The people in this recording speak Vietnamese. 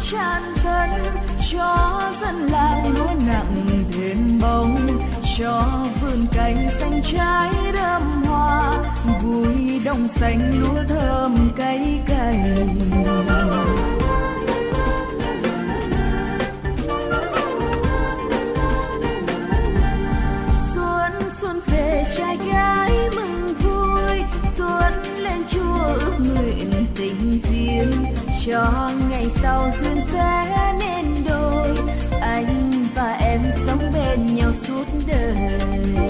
tràn thân, cho dân làng lúa nặng thêm bông, cho vườn cành xanh trái đơm hoa, vui đồng xanh lúa thơm cay cay. Xuân về trai gái mừng vui, xuân lên Chúa ước nguyện tình duyên, cho ngày sau duyên sẽ nên đôi, anh và em sống bên nhau suốt đời.